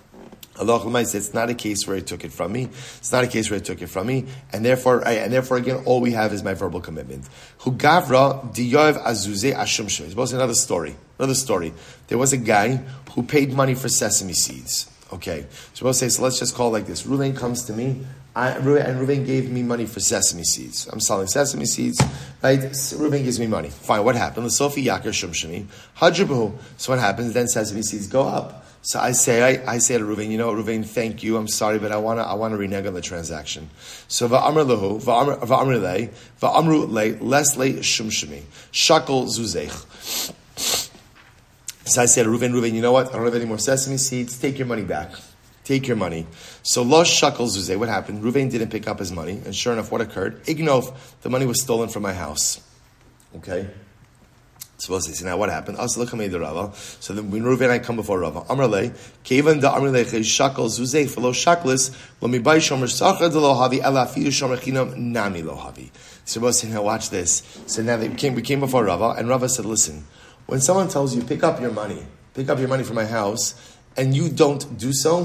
It's not a case where he took it from me. It's not a case where he took it from me, and therefore, I, and therefore, again, all we have is my verbal commitment. Hu gavra diyav azuze ashumshe. It's both another story. Another story. There was a guy who paid money for sesame seeds. Okay, so we'll say, so let's just call it like this. Ruvain comes to me, I, and Ruvain gave me money for sesame seeds. I'm selling sesame seeds, right? Ruvain gives me money. Fine. What happened? The Sofi yakar shumshani hadrabahu. So what happens? Then sesame seeds go up. So I say, I, I say to Ruvain, you know, Ruvain, thank you. I'm sorry, but I want to, I want to renege on the transaction. So va'amr lehu, va'amr le, va'amru le, les le shumshami, shakel zuzech. So I said to Ruvain, Ruvain, you know what? I don't have any more sesame seeds. Take your money back. Take your money. So lo shakel zuzeh. What happened? Ruvain didn't pick up his money, and sure enough, what occurred? Ignov, the money was stolen from my house. Okay. So now what happened? So then when Reuven and I come before Rava, Amrle, Kevan da Amrle shakel zuzeh felo shaklis lo mi bay shomer sacha de lo havi ela afidu shomer chinam nami lo havi. So we'll say, now watch this. So now they came, we came before Rava, and Rava said, listen, when someone tells you pick up your money, pick up your money from my house, and you don't do so,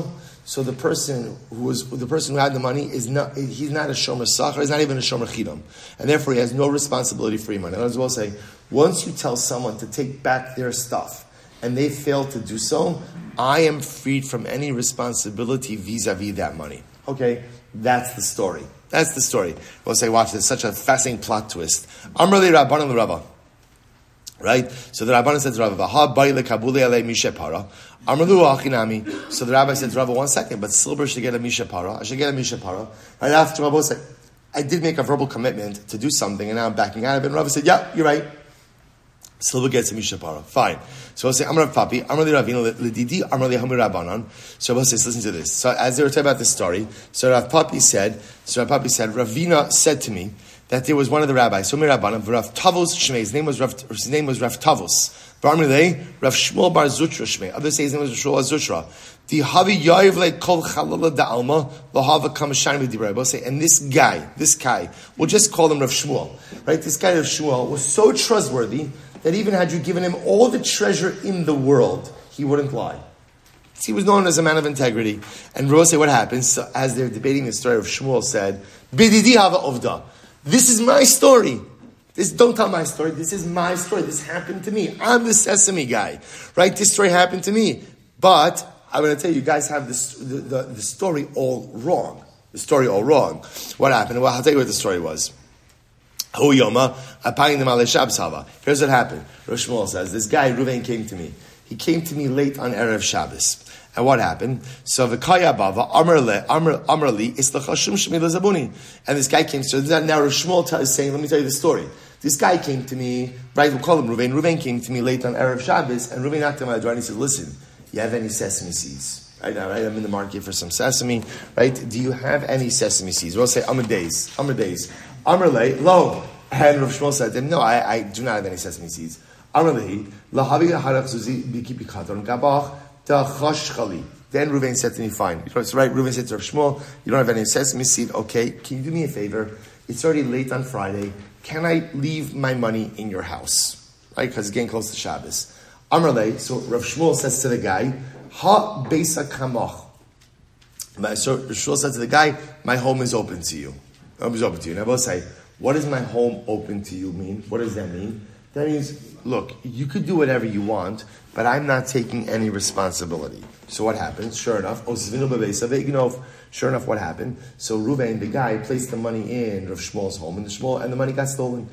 So the person who was the person who had the money is not he's not a shomer sachar, he's not even a shomer chidam, and therefore he has no responsibility for your money. And I was well say, once you tell someone to take back their stuff and they fail to do so, I am freed from any responsibility vis-a-vis that money. Okay, that's the story. That's the story. We'll say, watch this, such a fascinating plot twist. Amrli Rabbanan l'Rava. Right? So the Rabbanan said to Rava, Vaha bai lekabule alei mishe para. Amrlu achinami. So the rabbi said to Rava, one second, but silver should get a mishe para. I should get a mishe para. Right after Rava said, I did make a verbal commitment to do something, and now I'm backing out of it. And Rava said, yeah, you're right. Silver gets a mishe para. Fine. So I'll say, Amr Papi, Amrli Ravino Lididi, Amrli Hamir Rabbanan. So I'll say, listen to this. So as they were talking about this story, so Rav Papi said, so Rav Papi said, Ravina said to me that there was one of the rabbis, so Mir Rabbanan, Rav Tavos Shmei, his name was Rav, his name was Rav Tavos. Barmilei, Rav Shmuel Bar Zutra Shmei. Others say his name was Shmuel Bar Zutra. The Havi Yair Le Kol Chalala Da Alma Lahava Kamashani B'Dibrei. Say, and this guy, this guy, we'll just call him Rav Shmuel, right? This guy Rav Shmuel was so trustworthy that even had you given him all the treasure in the world, he wouldn't lie. He was known as a man of integrity. And Rav say, what happens? So as they're debating the story of Shmuel said, Bididi Hava Ovda. This is my story. This don't tell my story. This is my story. This happened to me. I'm the sesame guy, right? This story happened to me. But I'm going to tell you, you guys have this, the, the, the story all wrong. The story all wrong. What happened? Well, I'll tell you what the story was. Here's what happened. Rosh Shmuel says, this guy, Reuven, came to me. He came to me late on Erev Shabbos. And what happened? So v'kaya bava amrle amrli islachashum shmila zabuni. And this guy came. So now Rosh Shmuel is saying, let me tell you the story. This guy came to me, right? We'll call him Reuven. Reuven came to me late on Erev Shabbos, and Reuven knocked on my door and he said, "Listen, you have any sesame seeds? Right now, right? I'm in the market for some sesame. Right? Do you have any sesame seeds?" We'll say Amr days, Amr days, Amrle lo. And Rosh Shmuel said to him, "No, I, I do not have any sesame seeds." Amrle lahavi harach zuzi biki bikadon gabach. Then Reuven said to me, fine. So right, Reuven said to Rav Shmuel, you don't have any sesame seed. Okay, can you do me a favor? It's already late on Friday. Can I leave my money in your house? Right, because it's getting close to Shabbos. Amrle, so Rav Shmuel says to the guy, Ha beisa kamoch. So Rav Shmuel said to the guy, my home is open to you. My home is open to you. And I will say, what does my home open to you mean? What does that mean? That means, look, you could do whatever you want, but I'm not taking any responsibility. So what happens? Sure enough, sure enough, what happened? So Reuven, the guy, placed the money in Rav Shmuel's home, and the Shmuel, and the money got stolen.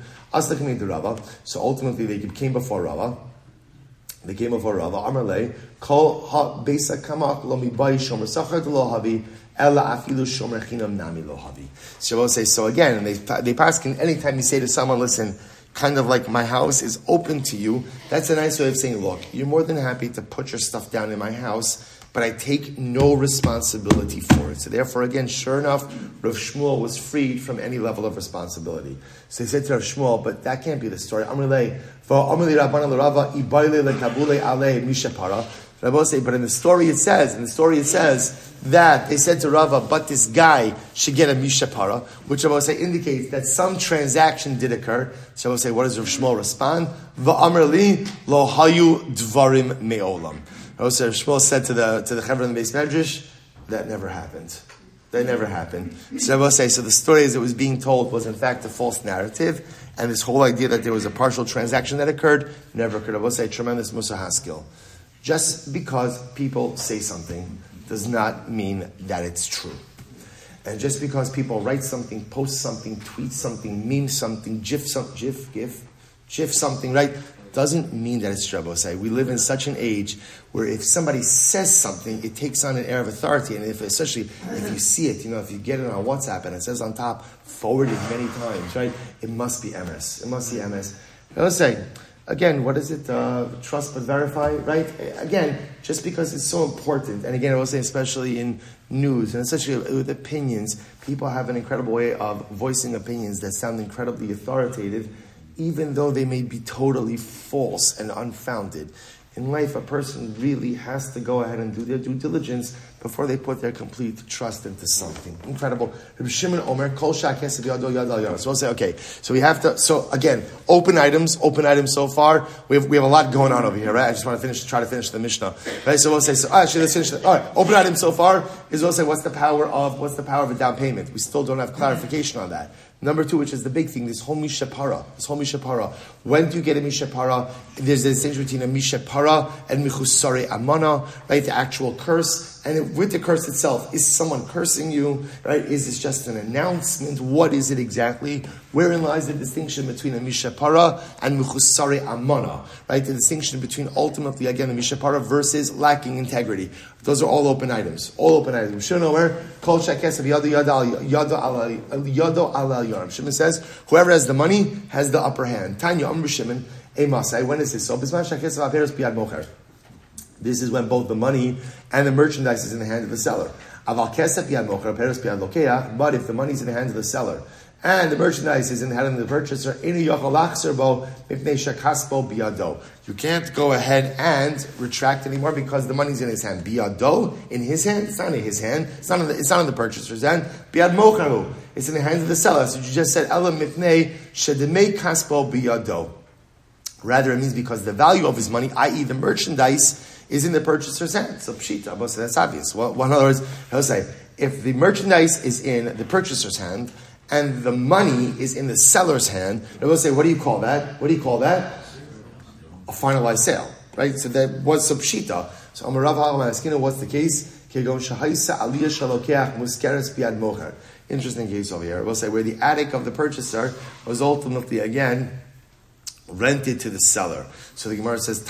So ultimately, they came before Rava. They came before Rava. Amarle, kol ha beisa kamak lo mibai shomer sachar lo havi ella afilu shomer chinam nami lo havi. So I will say, so again, and they they pass can anytime you say to someone, listen, kind of like my house is open to you, that's a nice way of saying, look, you're more than happy to put your stuff down in my house, but I take no responsibility for it. So therefore, again, sure enough, Rav Shmuel was freed from any level of responsibility. So they said to Rav Shmuel, but that can't be the story. Amrle, Amrli Rabbanan l'Rava, ibayle lekabule ale mishapara. Rabbi say, but in the story it says, in the story it says that they said to Rava, but this guy should get a mishapara, which Rabbi say indicates that some transaction did occur. So Rabbi say, what does Rav Shmuel respond? Va'amrli lo hayu dvarim me'olam. Rabbi say, Rav Shmuel said to the to the Chevron in the Beis Medrash, that never happened. That never happened. So Rabbi say, so the story as it was being told was in fact a false narrative, and this whole idea that there was a partial transaction that occurred never occurred. Rabbi say, tremendous Musa Haskell. Just because people say something does not mean that it's true. And just because people write something, post something, tweet something, meme something, gif something, gif, gif, gif something, right, doesn't mean that it's true. Say we live in such an age where if somebody says something, it takes on an air of authority. And if, especially if you see it, you know, if you get it on WhatsApp and it says on top, forwarded many times, right, it must be M S. It must be M S. I was saying, again, what is it? Uh, trust but verify, right? Again, just because it's so important. And again, I will say, especially in news and especially with opinions, people have an incredible way of voicing opinions that sound incredibly authoritative, even though they may be totally false and unfounded. In life, a person really has to go ahead and do their due diligence before they put their complete trust into something. Incredible. Rabbi Shimon Omer, Kol Sha'Kesef Yado Yad Al Yad. So we'll say, okay, so we have to, so again, open items, open items so far. We have, we have a lot going on over here, right? I just want to finish, try to finish the Mishnah. Right? So we'll say, so, ah, actually, let's finish that. All right, open items so far is we'll say, what's the power of, what's the power of a down payment? We still don't have clarification on that. Number two, which is the big thing, this whole mishapara. This whole mishapara. When do you get a mishapara? There's a distinction between a mishapara and michusare amana, right? The actual curse. And with the curse itself, is someone cursing you, right? Is this just an announcement? What is it exactly? Wherein lies the distinction between a mishapara and michusare amana, right? The distinction between ultimately, again, a mishapara versus lacking integrity. Those are all open items. All open items. We should know where Kol Sha'Kesef Yado Yado Al Yad. Shimon says, whoever has the money has the upper hand. Tanya Amr Shimon, Emasai. When is this so? Bisman Sha'Kesef Aperes Biad Mocher. This is when both the money and the merchandise is in the hand of the seller. Aval Kesef Biad Mocher, Aperes Biad Lokeach. But if the money is in the hand of the seller and the merchandise is in the hand of the purchaser, you can't go ahead and retract anymore because the money's in his hand. Biyado, in his hand, it's not in his hand, it's not in the, it's not in the purchaser's hand. Biyad mocharu, it's in the hands of the seller. So you just said, Ela mitnei shedemei kaspo biyado. Rather, it means because the value of his money, that is the merchandise, is in the purchaser's hand. So pshita, so that's obvious. Well, in other words, I'll say, if the merchandise is in the purchaser's hand, and the money is in the seller's hand, they will say, what do you call that? What do you call that? A finalized sale, right? So that was subshita. So Amar Rav Halaskina, what's the case? Interesting case over here. We'll say where the attic of the purchaser was ultimately, again, rented to the seller. So the Gemara says,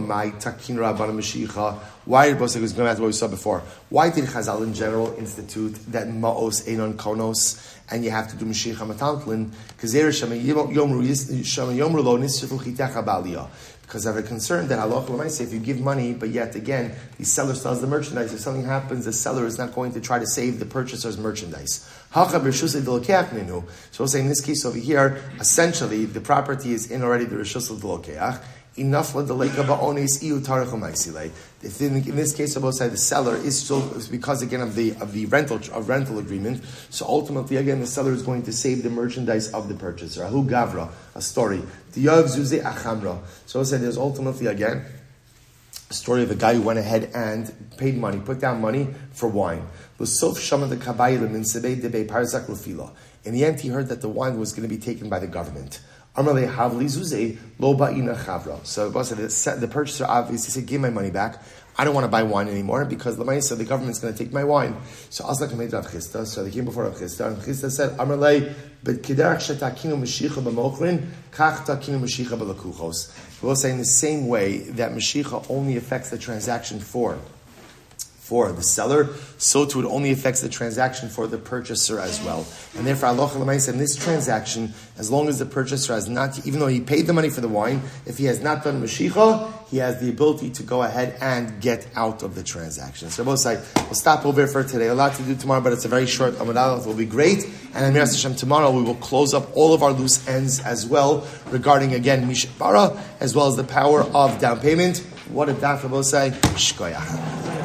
why did Bosek was going back to what we saw before? Why did Chazal in general institute that Ma'os Einon Konos and you have to do Mashiach Matantlin? Because I have a concern that Allah might say if you give money, but yet again, the seller sells the merchandise. If something happens, the seller is not going to try to save the purchaser's merchandise. So we'll say in this case over here, essentially the property is in already the Rishus of the Lokeach. Enough with the leka ba'onis iu tarichu ma'isile. If in, in this case, I will say the seller is still because again of the of the rental of rental agreement. So ultimately, again, the seller is going to save the merchandise of the purchaser. Ahu gavra, a story. Diyav zuze achamra. So I said there's ultimately again a story of a guy who went ahead and paid money, put down money for wine. In the end, he heard that the wine was going to be taken by the government. So the, the purchaser obviously said, give my money back. I don't want to buy wine anymore because the money said the government's going to take my wine. So Asla made Rav Chisda. So they came before Rav Chisda, and Chisda said, Amalei, but kiderach shetakinu mashicha b'mochrin, kach takinu mashicha b'lakuchos. We'll say in the same way that mashicha only affects the transaction for for the seller, so too it only affects the transaction for the purchaser as well. And therefore, Allah said in this transaction, as long as the purchaser has not, even though he paid the money for the wine, if he has not done mashicha, he has the ability to go ahead and get out of the transaction. So both sides, we'll stop over for today. A lot to do tomorrow, but it's a very short Amud Aleph. It will be great. And Amir Hashem, tomorrow we will close up all of our loose ends as well, regarding again Mishpara, as well as the power of down payment. What did that for both say? Shkoyach.